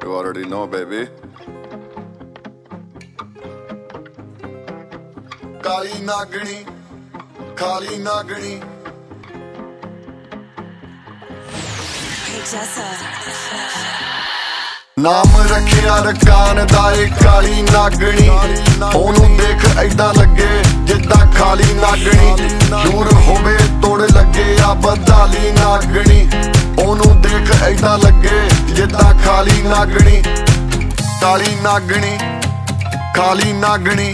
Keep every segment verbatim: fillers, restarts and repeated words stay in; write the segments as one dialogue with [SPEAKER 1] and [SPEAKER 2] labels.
[SPEAKER 1] You already know, baby. ਕਾਲੀ ਨਾਗਣੀ ਖਾਲੀ ਨਾਗਣੀ ਨਾਮ ਰੱਖਿਆ ਰਕਾਨ ਦਾ ਏ ਕਾਲੀ ਨਾਗਣੀ। ਉਹਨੂੰ ਦੇਖ ਏਦਾਂ ਲੱਗੇ ਜਿੱਦਾਂ ਖਾਲੀ ਨਾਗਣੀ। ਦੂਰ ਹੋਵੇ ਤੋੜ ਲੱਗੇ ਆ ਬਦਾਲੀ ਨਾਗਣੀ। ਉਹਨੂੰ ਦੇਖ ਏਦਾਂ ਲੱਗੇ ਜਿੱਦਾਂ ਖਾਲੀ ਨਾਗਣੀ। ਕਾਲੀ ਨਾਗਣੀ ਖਾਲੀ ਨਾਗਣੀ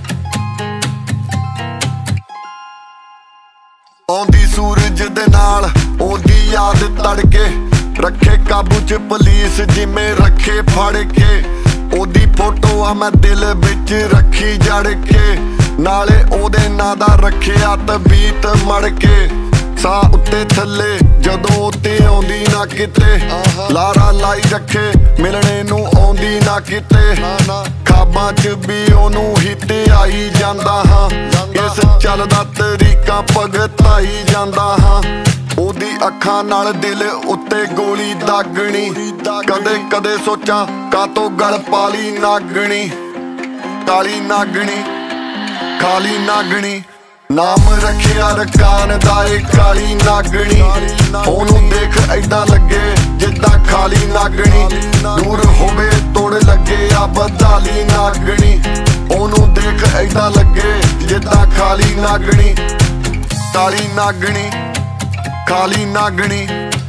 [SPEAKER 1] ਆਉਂਦੀ ਸੂਰਜ ਦੇ ਨਾਲ ਉਹਦੀ ਯਾਦ ਤੜਕੇ ਰੱਖੇ ਕਾਬੂ ਚ ਪੁਲਿਸ ਜਿਵੇਂ ਰੱਖੇ ਫੜ ਕੇ। ਉਹਦੀ ਫੋਟੋ ਆ ਮੈਂ ਦਿਲ ਵਿੱਚ ਰੱਖੀ ਜੜ ਕੇ ਨਾਲੇ ਉਹਦੇ ਨਾਂ ਦਾ ਰੱਖਿਆ ਤਬੀਤ ਮੜ ਕੇ। ਸਾਹ ਉੱਤੇ ਥੱਲੇ ਜਦੋਂ ਉੱਤੇ ਆਉਂਦੀ ਨਾ ਕਿਤੇ ਲਾਰਾ ਲਾਈ ਰੱਖੇ ਮਿਲਣੇ ਨੂੰ ਆਉਂਦੀ ਨਾ ਕਿਤੇ। ਖਾਬਾਂ ਚ ਵੀ ਉਹਨੂੰ ਹੀ ਤੇ ਆਈ ਜਾਂਦਾ ਹਾਂ ਇਸ ਚੱਲਦਾ ਤਰੀਕਾ ਭਗਤਾਈ ਜਾਂਦਾ ਹਾਂ। ਉਹਦੀ ਅੱਖਾਂ ਨਾਲ ਦਿਲ ਉੱਤੇ ਗੋਲੀ ਦਾਗਣੀ ਕਦੇ ਕਦੇ ਸੋਚਾਂ ਕਾਤੋਂ ਗਲ ਪਾਲੀ ਨਾਗਣੀ। ਕਾਲੀ ਨਾਗਣੀ ਖਾਲੀ ਨਾਗਣੀ ਨਾਮ ਰੱਖਿਆ ਰਕਾਨ ਦਾ ਏ ਕਾਲੀ ਨਾਗਣੀ। ਉਹਨੂੰ ਦੇਖ ਏਦਾਂ ਲੱਗੇ ਜਿੱਦਾਂ ਖਾਲੀ ਨਾਗਣੀ। ਦੂਰ ਹੋਵੇ ਤੋੜ ਲੱਗੇ ਆ ਬਦਾਲੀ ਨਾਗਣੀ। ਉਹਨੂੰ ਦੇਖ ਏਦਾਂ ਲੱਗੇ ਜਿੱਦਾਂ ਖਾਲੀ ਨਾਗਣੀ। ਕਾਲੀ ਨਾਗਣੀ ਖਾਲੀ ਨਾਗਣੀ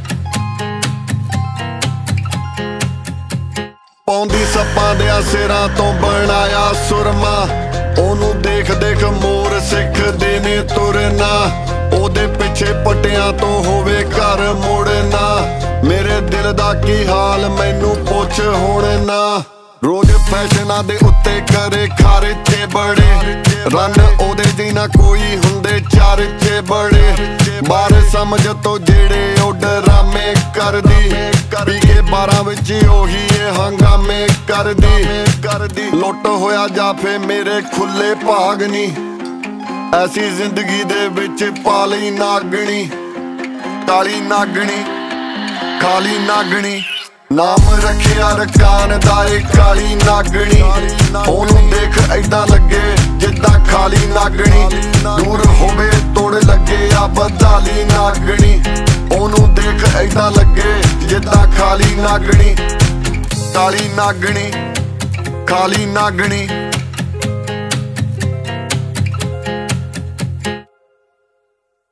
[SPEAKER 1] ਪਾਉਂਦੀ ਸੱਪਾਂ ਦਿਆਂ ਸਿਰਾਂ ਤੋਂ ਬਣਾਇਆ ਸੁਰਮਾ। ਉਹਨੂੰ ਦੇਖ ਦੇਖ ਮੋਰ ਸਿੱਖਦੇ ਨੇ ਤੁਰਨਾ। ਉਹਦੇ ਪਿੱਛੇ ਪੱਟਿਆਂ ਤੋਂ ਹੋਵੇ ਘਰ ਮੁੜਨਾ। ਮੇਰੇ ਦਿਲ ਦਾ ਕੀ ਹਾਲ ਮੈਨੂੰ ਪੁੱਛ ਹੁਣ ਨਾ। ਰੋਜ਼ ਫੈਸ਼ਨਾਂ ਦੇ ਉੱਤੇ ਕਰੇ ਖਰਚੇ ਬੜੇ ਰਨ ਉਹਦੇ ਜੀ ਨਾ ਕੋਈ ਹੁੰਦੇ ਚਰਚੇ ਬੜੇ। ਬਾਹਰ ਸਮਝ ਤੋਂ ਜਿਹੜੇ ਉਹ ਡਰਾਮੇ ਕਰਦੀ ਪੀ ਕੇ ਬਾਰਾਂ ਵਿੱਚ ਉਹੀ ਇਹ ਹੰਗਾਮੇ ਕਰਦੀ ਕਰਦੀ ਲੁੱਟ ਹੋਇਆ ਜਾਫੇ ਮੇਰੇ ਖੁੱਲੇ ਭਾਗ ਨੀ। ਐਸੀ ਜ਼ਿੰਦਗੀ ਦੇ ਵਿੱਚ ਪਾ ਲਈ ਨਾਗਣੀ। ਕਾਲੀ ਨਾਗਣੀ ਖਾਲੀ ਨਾਗਣੀ ਨਾਮ ਰੱਖਿਆ ਰਕਾਨ ਦਾ ਏ ਕਾਲੀ ਨਾਗਣੀ। ਉਹਨੂੰ ਦੇਖ ਏਦਾਂ ਲੱਗੇ ਜਿੱਦਾਂ ਖਾਲੀ ਨਾਗਣੀ। ਦੂਰ ਹੋਵੇ ਤੋੜ ਲੱਗੇ ਆ ਬਦਾਲੀ ਨਾਗਣੀ। ਉਹਨੂੰ ਦੇਖ ਏਦਾਂ ਲੱਗੇ ਜਿੱਦਾਂ ਖਾਲੀ ਨਾਗਣੀ। ਕਾਲੀ ਨਾਗਣੀ ਖਾਲੀ ਨਾਗਣੀ